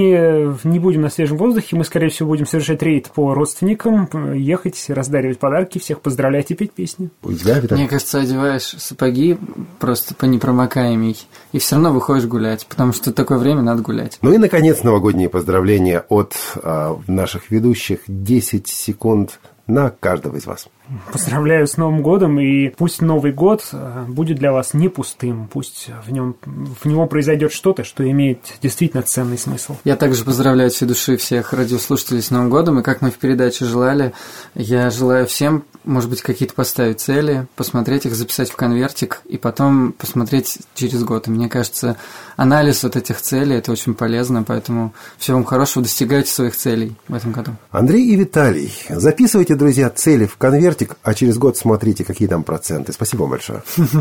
Мы не будем на свежем воздухе, мы, скорее всего, будем совершать рейд по родственникам, ехать, раздаривать подарки, всех поздравлять и петь песни. У тебя, Виталий? Мне кажется, одеваешь сапоги просто по непромокаемой, и все равно выходишь гулять, потому что в такое время надо гулять. Ну и, наконец, новогодние поздравления от а, наших ведущих. десять секунд на каждого из вас. Поздравляю с Новым годом, и пусть Новый год э, будет для вас не пустым, пусть в нем, в него произойдет что-то, что имеет действительно ценный смысл. Я также поздравляю от всей души всех радиослушателей с Новым годом, и как мы в передаче желали, я желаю всем, может быть, какие-то поставить цели, посмотреть их, записать в конвертик, и потом посмотреть через год. И мне кажется, анализ вот этих целей – это очень полезно, поэтому всего вам хорошего, достигайте своих целей в этом году. Андрей и Виталий, записывайте, друзья, цели в конвертик, а через год смотрите, какие там проценты. Спасибо вам большое.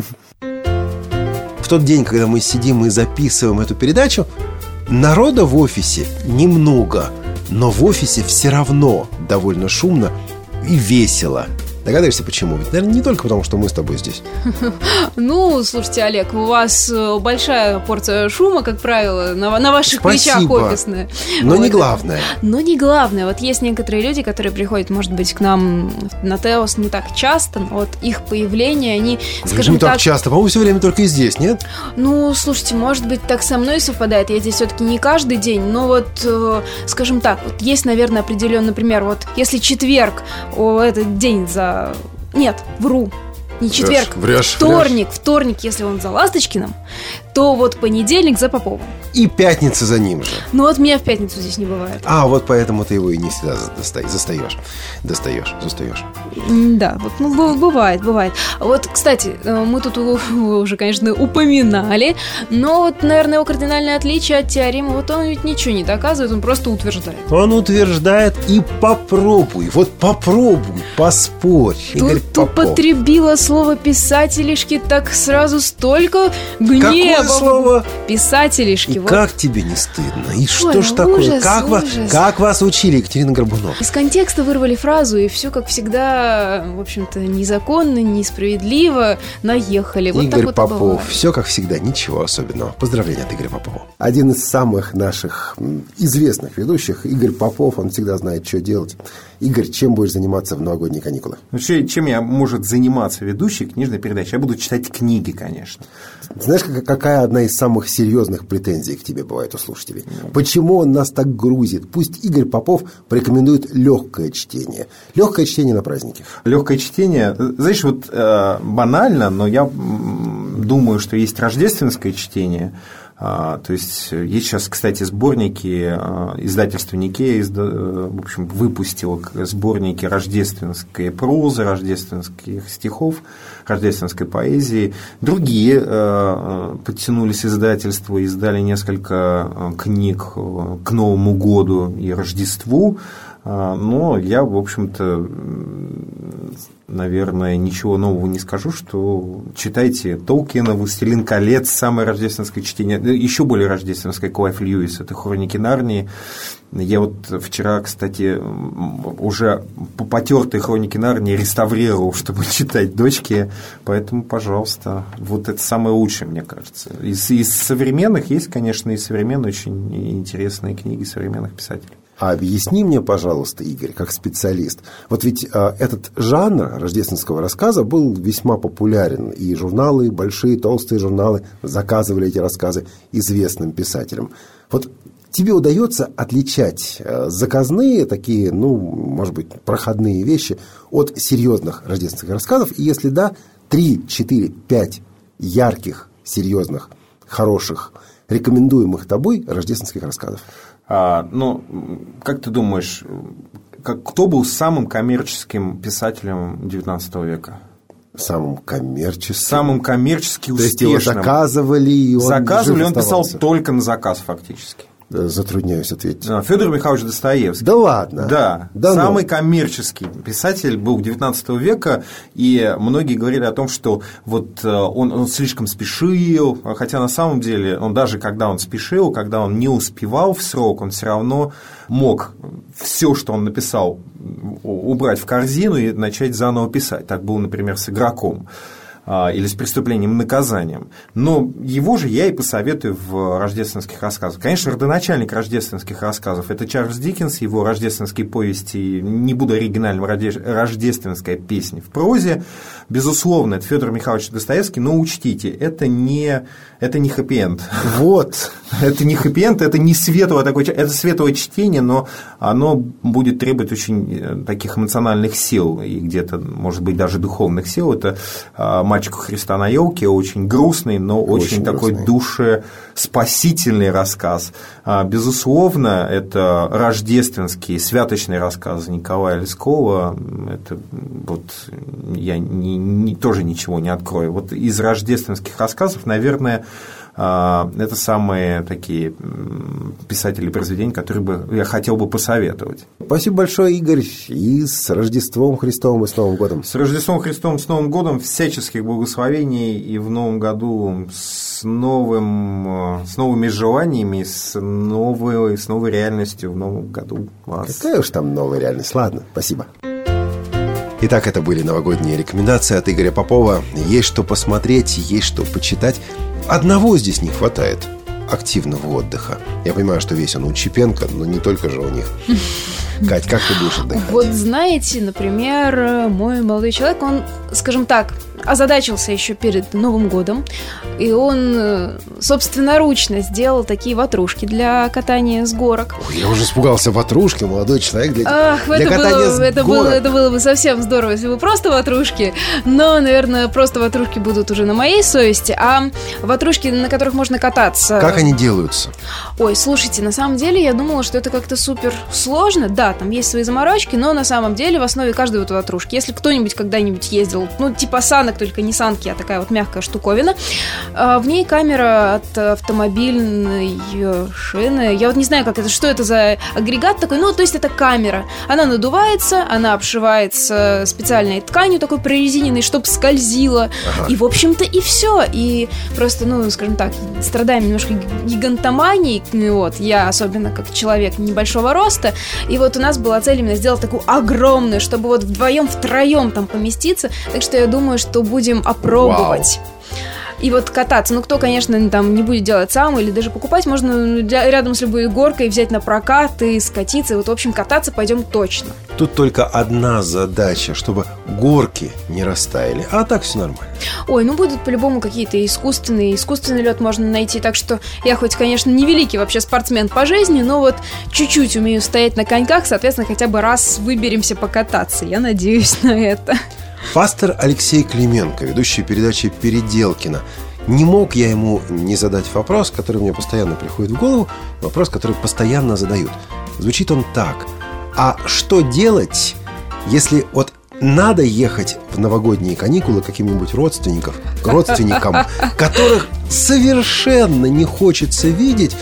В тот день, когда мы сидим и записываем эту передачу, народа в офисе немного, но в офисе все равно довольно шумно и весело. Догадываешься, почему? Ведь, наверное, не только потому, что мы с тобой здесь. Ну, слушайте, Олег, у вас э, большая порция шума, как правило, на, на ваших Спасибо. плечах офисная. Но Вот. не главное. Но не главное. Вот есть некоторые люди, которые приходят, может быть, к нам на Теос не так часто, но вот их появление, они, скажем Не так так... часто. По-моему, все время только и здесь, нет? Ну, слушайте, может быть, так со мной совпадает. Я здесь все-таки не каждый день, но вот, э, скажем так, вот есть, наверное, определенный, например, вот если четверг, о, этот день за... Нет, вру. Не четверг, врешь, вторник, врешь. Вторник, если он за Ласточкиным, то вот понедельник за Поповым. И пятница за ним же. Ну вот меня в пятницу здесь не бывает. А, вот поэтому ты его и не всегда достаешь, застаешь. Достаешь, застаешь. Да, вот, ну, бывает, бывает. Вот, кстати, мы тут уже, конечно, упоминали, но вот, наверное, его кардинальное отличие от теоремы, вот он ведь ничего не доказывает, он просто утверждает. Он утверждает и попробуй, вот попробуй, поспорь. Игорь Тут употребила слово «писателишки» так сразу столько гнева. Какое слово? Писателишки. И вот. Как тебе не стыдно? И что Ой, ж такое? ужас, Как, ужас. Вас, как вас учили, Екатерина Горбунова? Из контекста вырвали фразу, и все, как всегда, в общем-то, незаконно, несправедливо наехали. Вот Игорь так вот Попов. и бывает. Все как всегда, ничего особенного. Поздравления от Игоря Попова. Один из самых наших известных ведущих, Игорь Попов, он всегда знает, что делать. Игорь, чем будешь заниматься в новогодние каникулы? Ну, чем я может заниматься ведущий книжной передачи? Я буду читать книги, конечно. Знаешь, какая одна из самых серьезных претензий к тебе бывает у слушателей? Почему он нас так грузит? Пусть Игорь Попов порекомендует легкое чтение. Легкое чтение на празднике. Легкое чтение, знаешь, вот э, банально, но я думаю, что есть рождественское чтение. А, то есть есть сейчас, кстати, сборники, а, издательство Никея, изда, в общем, выпустило сборники рождественской прозы, рождественских стихов, рождественской поэзии. Другие а, подтянулись издательства, издали несколько книг к Новому году и Рождеству. Но я, в общем-то, наверное, ничего нового не скажу, что читайте Толкина, «Властелин колец», самое рождественское чтение, еще более рождественское, Клайв Льюис, это «Хроники Нарнии». Я вот вчера, кстати, уже по потертой «Хроники Нарнии» реставрировал, чтобы читать дочке, поэтому, пожалуйста, вот это самое лучшее, мне кажется. Из, из современных есть, конечно, и современные очень интересные книги современных писателей. А объясни мне, пожалуйста, Игорь, как специалист. Вот ведь а, этот жанр рождественского рассказа был весьма популярен. И журналы, большие, толстые журналы заказывали эти рассказы известным писателям. Вот тебе удается отличать заказные такие, ну, может быть, проходные вещи от серьезных рождественских рассказов? И если да, три, четыре, пять ярких, серьезных, хороших, рекомендуемых тобой рождественских рассказов. А, ну, как ты думаешь, как, кто был самым коммерческим писателем девятнадцатого века? Самым коммерческим? Самым коммерчески успешным. То есть его заказывали, и он Заказывали, он писал оставался. только на заказ фактически. Затрудняюсь ответить. Федор Михайлович Достоевский. Да ладно? Да. да Самый ну. коммерческий писатель был девятнадцатого века, и многие говорили о том, что вот он, он слишком спешил, хотя на самом деле он даже когда он спешил, когда он не успевал в срок, он все равно мог все, что он написал, убрать в корзину и начать заново писать. Так было, например, с «Игроком». Или с «Преступлением и наказанием». Но его же я и посоветую в рождественских рассказах. Конечно, родоначальник рождественских рассказов – это Чарльз Диккенс, его рождественские повести, не буду оригинальным, рождественская песня в прозе. Безусловно, это Федор Михайлович Достоевский, но учтите, это не, это не хэппи-энд. Вот. Это не хэппи-энд, это не светлое такое, это светлое чтение, но оно будет требовать очень таких эмоциональных сил и где-то, может быть, даже духовных сил. Это «Мальчик у Христа на елке», очень грустный, но очень, очень такой грустный. Душеспасительный рассказ. Безусловно, это рождественские, святочные рассказы Николая Лескова. Это вот я не, не, тоже ничего не открою. Вот из рождественских рассказов, наверное, это самые такие писатели произведений, которые бы я хотел бы посоветовать. Спасибо большое, Игорь. И с Рождеством Христовым и с Новым годом. С Рождеством Христовым, с Новым годом, всяческих благословений и в Новом году с, новым, с новыми желаниями, с новой, с новой реальностью в Новом году. Вас. Какая уж там новая реальность. Ладно, спасибо. Итак, это были новогодние рекомендации от Игоря Попова. Есть что посмотреть, есть что почитать. Одного здесь не хватает – активного отдыха. Я понимаю, что весь он у Чипенко, но не только же у них. Кать, как ты будешь отдыхать? Вот знаете, например, мой молодой человек, он, скажем так, озадачился еще перед Новым годом, и он собственноручно сделал такие ватрушки для катания с горок. Ой, я уже испугался ватрушки, молодой человек для, Ах, для это катания было, с это горок. было, это было бы совсем здорово, если бы просто ватрушки, но, наверное, просто ватрушки будут уже на моей совести, а ватрушки, на которых можно кататься... Как они делаются? Ой, слушайте, на самом деле я думала, что это как-то супер сложно. Да, там есть свои заморочки, но на самом деле в основе каждой вот ватрушки, если кто-нибудь когда-нибудь ездил, ну, типа санок, только не санки, а такая вот мягкая штуковина, в ней камера от автомобильной шины. Я вот не знаю, как это, что это за агрегат такой, ну, то есть это камера. Она надувается, она обшивается специальной тканью такой прорезиненной, чтобы скользила. Ага. И, в общем-то, и все. И просто, ну, скажем так, страдаем немножко гигантоманией. Вот, я особенно как человек небольшого роста. И вот у нас была цель именно сделать такую огромную, чтобы вот вдвоем, втроем там поместиться. Так что я думаю, что будем опробовать. Вау. И вот кататься, ну кто, конечно, там не будет делать сам или даже покупать, можно рядом с любой горкой взять на прокат и скатиться. И вот, в общем, кататься пойдем точно. Тут только одна задача, чтобы горки не растаяли, а так все нормально. Ой, ну будут по-любому какие-то искусственные, искусственный лед можно найти, так что я хоть, конечно, не великий вообще спортсмен по жизни, но вот чуть-чуть умею стоять на коньках, соответственно, хотя бы раз выберемся покататься, я надеюсь на это. Пастор Алексей Клименко, ведущий передачи «Переделкино». Не мог я ему не задать вопрос, который мне постоянно приходит в голову, вопрос, который постоянно задают. Звучит он так. А что делать, если вот надо ехать в новогодние каникулы каким-нибудь родственникам, родственникам, которых совершенно не хочется видеть,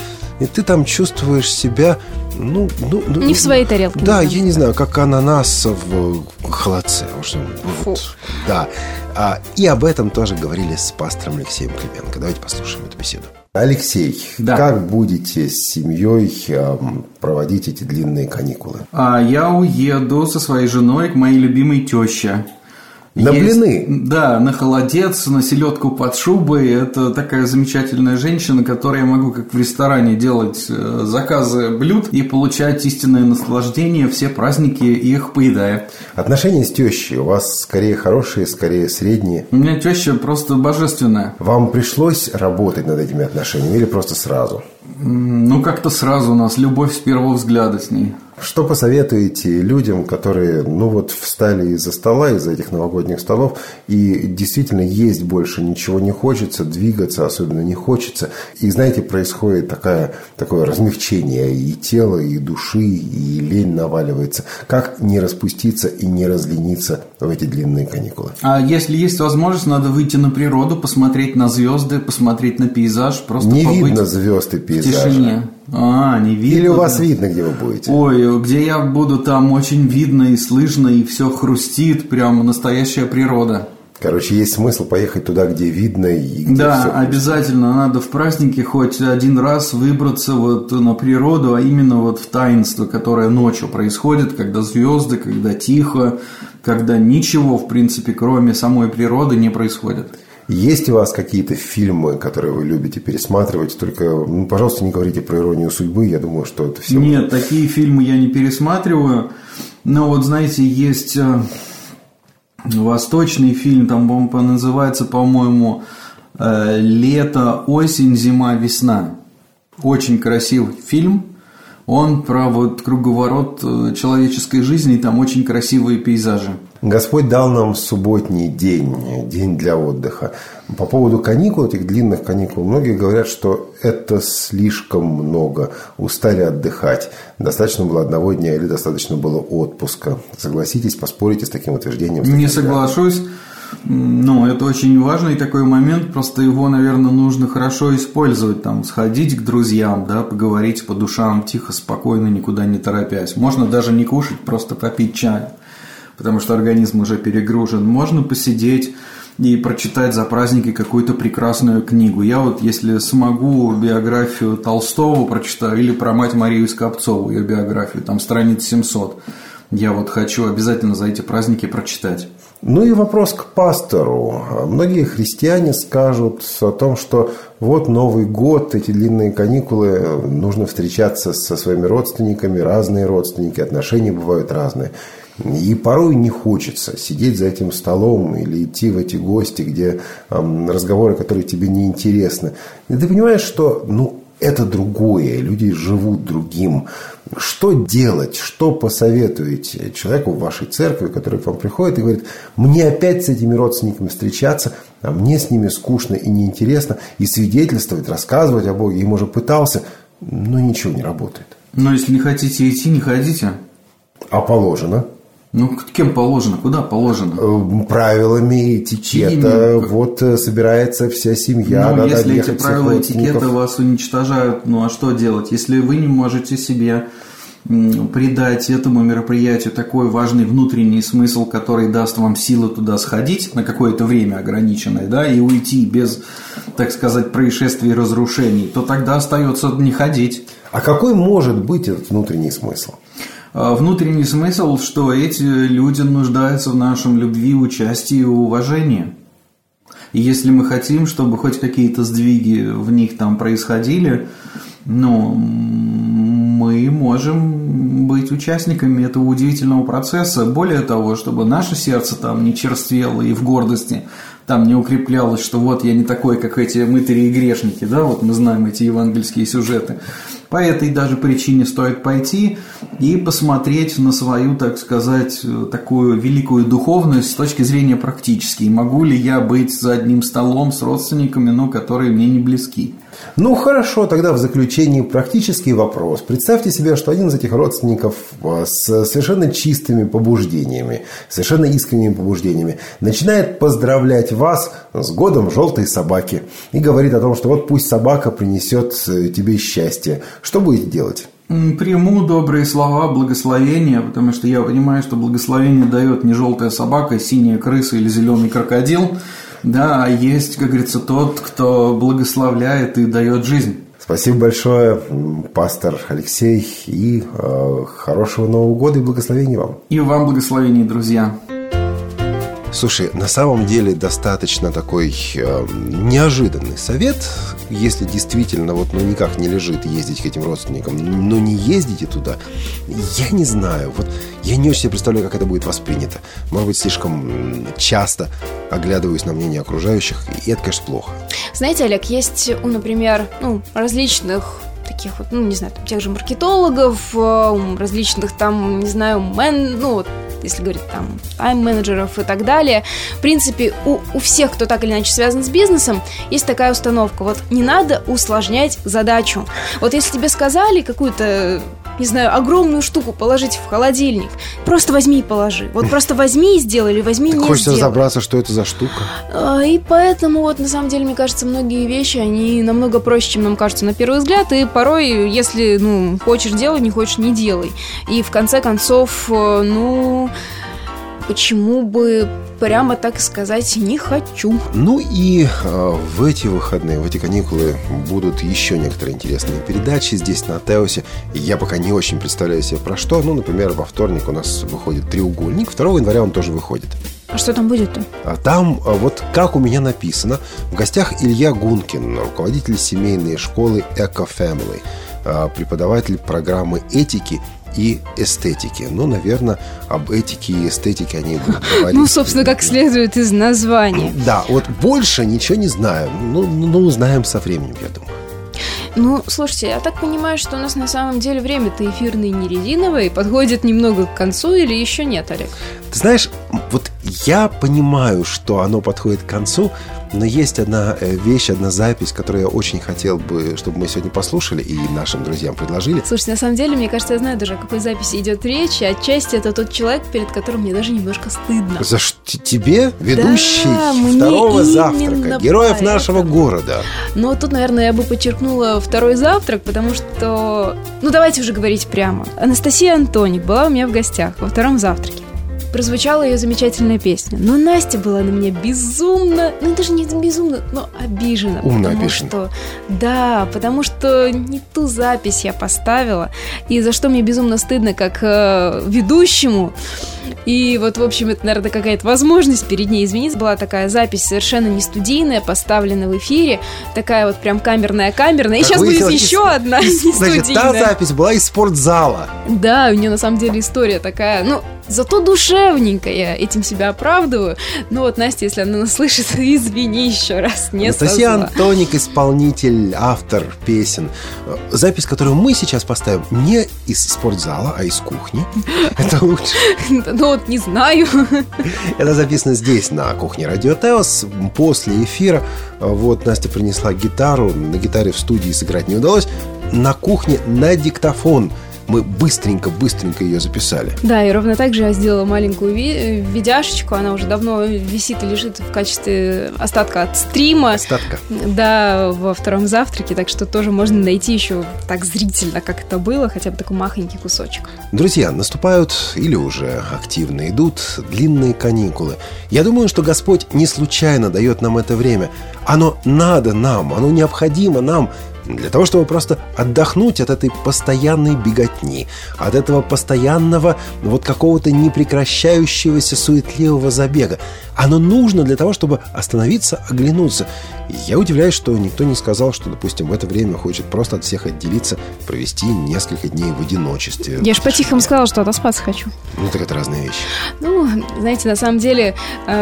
и ты там чувствуешь себя... Ну, ну, ну, не в своей тарелке. Да, я не знаю, как ананас в холодце. Вот, да. А, и об этом тоже говорили с пастором Алексеем Клименко. Давайте послушаем эту беседу. Алексей, да. Как будете с семьей э, проводить эти длинные каникулы? А, я уеду со своей женой к моей любимой теще. На Есть, блины? Да, на холодец, на селедку под шубой. Это такая замечательная женщина, которой я могу, как в ресторане, делать заказы блюд и получать истинное наслаждение все праздники, их поедая. Отношения с тещей у вас скорее хорошие, скорее средние? У меня теща просто божественная. Вам пришлось работать над этими отношениями или просто сразу? Ну, как-то сразу у нас любовь с первого взгляда с ней. Что посоветуете людям, которые, ну вот, встали из-за стола, из-за этих новогодних столов, и действительно есть больше ничего не хочется, двигаться особенно не хочется, и, знаете, происходит такая, такое размягчение и тела, и души, и лень наваливается. Как не распуститься и не разлениться в эти длинные каникулы? А если есть возможность, надо выйти на природу, посмотреть на звезды, посмотреть на пейзаж, просто не побыть видно звезд и пейзажа. В тишине. А, не видно. Или у вас да. видно, где вы будете? Ой, где я буду, там очень видно и слышно, и все хрустит, прям настоящая природа. Короче, есть смысл поехать туда, где видно и где да, все хрустит. Обязательно надо в празднике хоть один раз выбраться вот на природу, а именно вот в таинство, которое ночью происходит, когда звезды, когда тихо, когда ничего, в принципе, кроме самой природы не происходит. Есть у вас какие-то фильмы, которые вы любите пересматривать? Только, ну, пожалуйста, не говорите про «Иронию судьбы». Я думаю, что это все... Нет, такие фильмы я не пересматриваю. Но вот, знаете, есть восточный фильм, там он называется, по-моему, «Лето, осень, зима, весна». Очень красивый фильм. Он про вот круговорот человеческой жизни, и там очень красивые пейзажи. Господь дал нам субботний день, день для отдыха. По поводу каникул, этих длинных каникул, многие говорят, что это слишком много, устали отдыхать. Достаточно было одного дня или достаточно было отпуска. Согласитесь, поспорите с таким утверждением? С таким Не соглашусь. Ну, это очень важный такой момент, просто его, наверное, нужно хорошо использовать, там, сходить к друзьям, да, поговорить по душам, тихо, спокойно, никуда не торопясь. Можно даже не кушать, просто попить чай, потому что организм уже перегружен. Можно посидеть и прочитать за праздники какую-то прекрасную книгу. Я вот, если смогу, биографию Толстого прочитаю или про мать Марию Скопцову, ее биографию, там страниц семьсот. Я вот хочу обязательно за эти праздники прочитать. Ну и вопрос к пастору. Многие христиане скажут о том, что вот Новый год, эти длинные каникулы, нужно встречаться со своими родственниками, разные родственники, отношения бывают разные. И порой не хочется сидеть за этим столом или идти в эти гости, где эм, разговоры, которые тебе не интересны. И ты понимаешь, что ну, это другое, люди живут другим. Что делать, что посоветуете человеку в вашей церкви, который к вам приходит и говорит: мне опять с этими родственниками встречаться, а мне с ними скучно и неинтересно, и свидетельствовать, рассказывать о Боге, им уже пытался, но ничего не работает. Но если не хотите идти, не ходите. А положено? Ну, кем положено? Куда положено? Правилами этикета. Вот собирается вся семья. Ну, надо если эти объехать всех правила этикета родственников. вас уничтожают, ну а что делать? Если вы не можете себе м, придать этому мероприятию такой важный внутренний смысл, который даст вам силы туда сходить на какое-то время ограниченное, да, и уйти без, так сказать, происшествий и разрушений, то тогда остается не ходить. А какой может быть этот внутренний смысл? Внутренний смысл, что эти люди нуждаются в нашем любви, участии и уважении. И если мы хотим, чтобы хоть какие-то сдвиги в них там происходили, ну, мы можем быть участниками этого удивительного процесса. Более того, чтобы наше сердце там не черствело и в гордости там не укреплялось, что вот я не такой, как эти мытари и грешники, да, вот мы знаем эти евангельские сюжеты. По этой даже причине стоит пойти и посмотреть на свою, так сказать, такую великую духовность с точки зрения практической. Могу ли я быть за одним столом с родственниками, но которые мне не близки? Ну, хорошо, тогда в заключении практический вопрос. Представьте себе, что один из этих родственников с совершенно чистыми побуждениями, совершенно искренними побуждениями начинает поздравлять вас с годом желтой собаки и говорит о том, что вот пусть собака принесет тебе счастье. Что будете делать? Приму добрые слова, благословения, потому что я понимаю, что благословение дает не желтая собака, синяя крыса или зеленый крокодил, да, а есть, как говорится, тот, кто благословляет и дает жизнь. Спасибо большое, пастор Алексей, и э, хорошего Нового года и благословений вам. И вам благословений, друзья. Слушай, на самом деле достаточно такой э, неожиданный совет. Если действительно вот ну никак не лежит ездить к этим родственникам, но не ездите туда, я не знаю. Вот я не очень себе представляю, как это будет воспринято. Может быть, слишком часто оглядываюсь на мнение окружающих, и это, конечно, плохо. Знаете, Олег, есть, например, ну, различных таких вот, ну, не знаю, там, тех же маркетологов, различных там, не знаю, мен, ну, вот, если говорить там тайм-менеджеров и так далее. В принципе, у, у всех, кто так или иначе связан с бизнесом, есть такая установка. Вот не надо усложнять задачу. Вот если тебе сказали какую-то, не знаю, огромную штуку положить в холодильник, просто возьми и положи. Вот просто возьми и сделай, или возьми и не сделай. Хочется разобраться, что это за штука. И поэтому вот на самом деле, мне кажется, многие вещи, они намного проще, чем нам кажется на первый взгляд. И порой, если, ну, хочешь делать, не хочешь, не делай. И в конце концов, ну, почему бы прямо так сказать не хочу. Ну и э, в эти выходные, в эти каникулы будут еще некоторые интересные передачи здесь на Теосе. Я пока не очень представляю себе про что. Ну, например, во вторник у нас выходит «Треугольник», второго января он тоже выходит. А что там будет-то? А там, вот как у меня написано, в гостях Илья Гункин, руководитель семейной школы Eco Family, преподаватель программы этики и эстетики. Ну, наверное, об этике и эстетике они будут говорить. Ну, собственно, как следует из названия. Да, вот больше ничего не знаю. Ну, ну, узнаем со временем, я думаю. Ну, слушайте, я так понимаю, что у нас на самом деле время-то эфирное не резиновое, подходит немного к концу, или еще нет, Олег? Ты знаешь, вот я понимаю, что оно подходит к концу, но есть одна вещь, одна запись, которую я очень хотел бы, чтобы мы сегодня послушали и нашим друзьям предложили. Слушайте, на самом деле, мне кажется, я знаю даже, о какой записи идет речь, и отчасти это тот человек, перед которым мне даже немножко стыдно. За что тебе, ведущий да, второго завтрака, героев поэтому. нашего города? Но тут, наверное, я бы подчеркнула второй завтрак, потому что, ну давайте уже говорить прямо. Анастасия Антоник была у меня в гостях во втором завтраке. Прозвучала ее замечательная песня. Но Настя была на меня безумно, ну даже не безумно, но обижена. Умно потому обижена. Что, да, потому что не ту запись я поставила. И за что мне безумно стыдно как э, ведущему. И вот, в общем, это, наверное, какая-то возможность перед ней извиниться. Была такая запись совершенно не студийная, поставлена в эфире. Такая вот прям камерная-камерная. И Как сейчас будет выяснилось, еще одна не Значит, студийная. та запись была из спортзала. Да, у нее на самом деле история такая, ну, зато душевненькая, я этим себя оправдываю. Ну вот, Настя, если она нас слышит, извини еще раз, не со Анастасия зла. Антоник, исполнитель, автор песен. Запись, которую мы сейчас поставим, не из спортзала, а из кухни. Это лучше. Ну вот, не знаю. Это записано здесь, на кухне Радио Теос. После эфира вот Настя принесла гитару. На гитаре в студии сыграть не удалось. На кухне на диктофон мы быстренько-быстренько ее записали. Да, и ровно так же я сделала маленькую ви- видяшечку. Она уже давно висит и лежит в качестве остатка от стрима. Остатка. Да, во втором завтраке. Так что тоже можно найти еще так зрительно, как это было. Хотя бы такой махонький кусочек. Друзья, наступают или уже активно идут длинные каникулы. Я думаю, что Господь не случайно дает нам это время. Оно надо нам, оно необходимо нам, для того, чтобы просто отдохнуть от этой постоянной беготни, от этого постоянного вот какого-то непрекращающегося суетливого забега. Оно нужно для того, чтобы остановиться, оглянуться. И я удивляюсь, что никто не сказал, что, допустим, в это время хочет просто от всех отделиться, провести несколько дней в одиночестве. Я ж по-тихому сказала, что отоспаться хочу. Ну, так это разные вещи. Ну, знаете, на самом деле,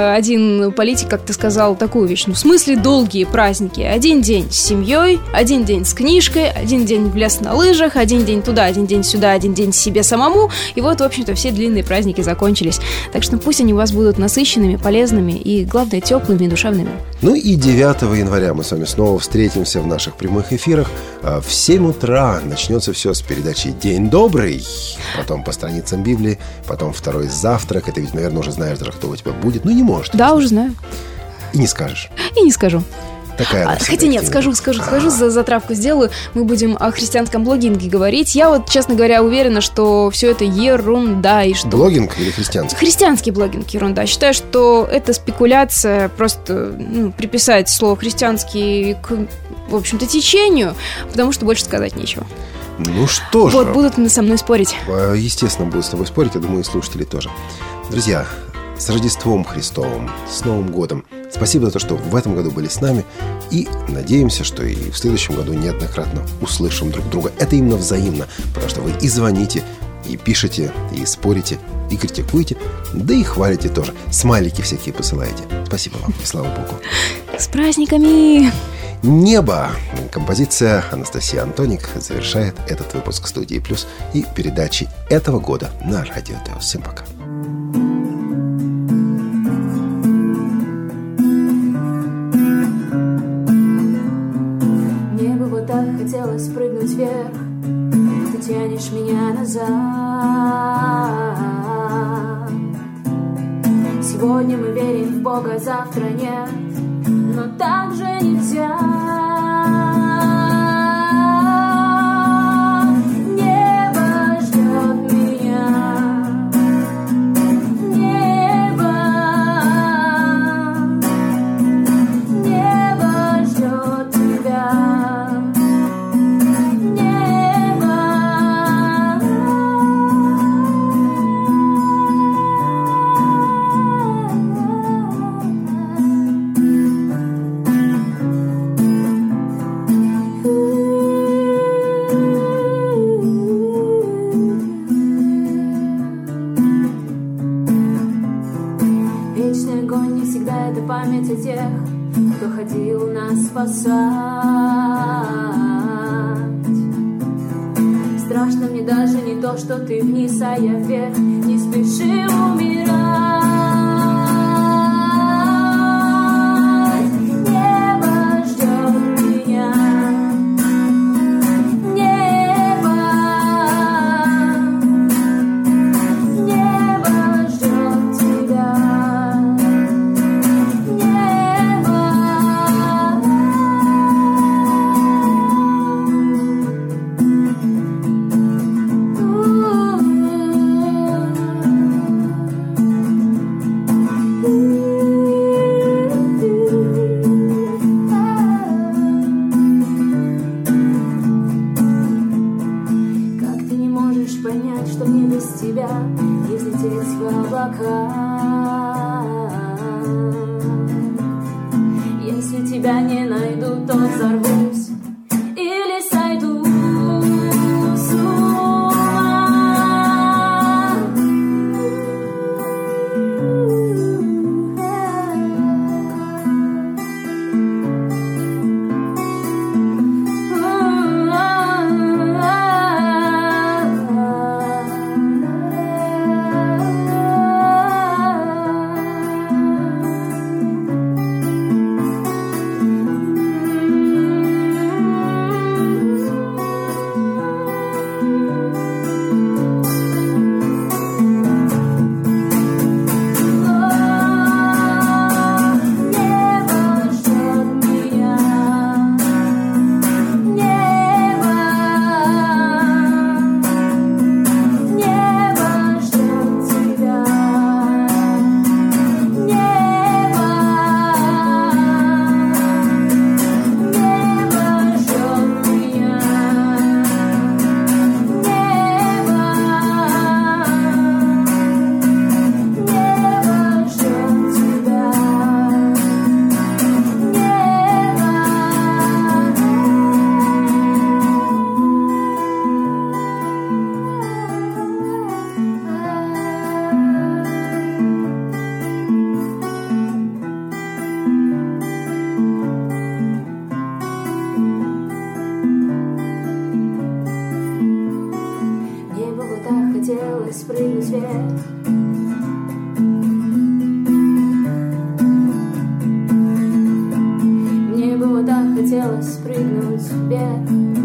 один политик как-то сказал такую вещь. Ну, в смысле, долгие праздники. Один день с семьей, один день с книжкой, один день в лес на лыжах, один день туда, один день сюда, один день себе самому. И вот, в общем-то, все длинные праздники закончились. Так что пусть они у вас будут насыщенными, полезными и, главное, теплыми и душевными. Ну и девятого января мы с вами снова встретимся в наших прямых эфирах. В семь утра начнется все с передачи «День добрый», потом по страницам Библии, потом второй завтрак. Это ведь, наверное, уже знаешь, кто у тебя будет. Ну, не можешь. Да, уже знаю. И не скажешь. И не скажу. Такая А, хотя нет, скажу, скажу, скажу, за затравку сделаю. Мы будем о христианском блогинге говорить. Я вот, честно говоря, уверена, что все это ерунда. И что... Блогинг или христианский? Христианский блогинг ерунда. Считаю, что это спекуляция, просто ну, приписать слово «христианский» к, в общем-то, течению, потому что больше сказать нечего. Ну что же. Вот, будут со мной спорить. Естественно, будут с тобой спорить, я думаю, и слушатели тоже. Друзья, с Рождеством Христовым, с Новым годом. Спасибо за то, что в этом году были с нами. И надеемся, что и в следующем году неоднократно услышим друг друга. Это именно взаимно, потому что вы и звоните, и пишете, и спорите, и критикуете, да и хвалите тоже. Смайлики всякие посылаете. Спасибо вам, и слава Богу. С праздниками! «Небо». Композиция Анастасии Антоник завершает этот выпуск «Студии Плюс» и передачи этого года на Радио Теос. Всем пока. Хотелось прыгнуть вверх, ты тянешь меня назад. Сегодня мы верим в Бога, завтра нет, но так же нельзя. Небо ждет меня, небо, небо ждет тебя. Память о тех, кто ходил нас спасать. Страшно мне даже не то, что ты вниз, а я вверх. Не спеши умирать. Небо ждет меня, небо, небо ждет тебя. Как ты не можешь понять, что мне без тебя, если лететь в облака. Если тебя не найду, то взорвусь или сойду с ума. Спрыгнуть вверх. Мне было так хотелось спрыгнуть вверх.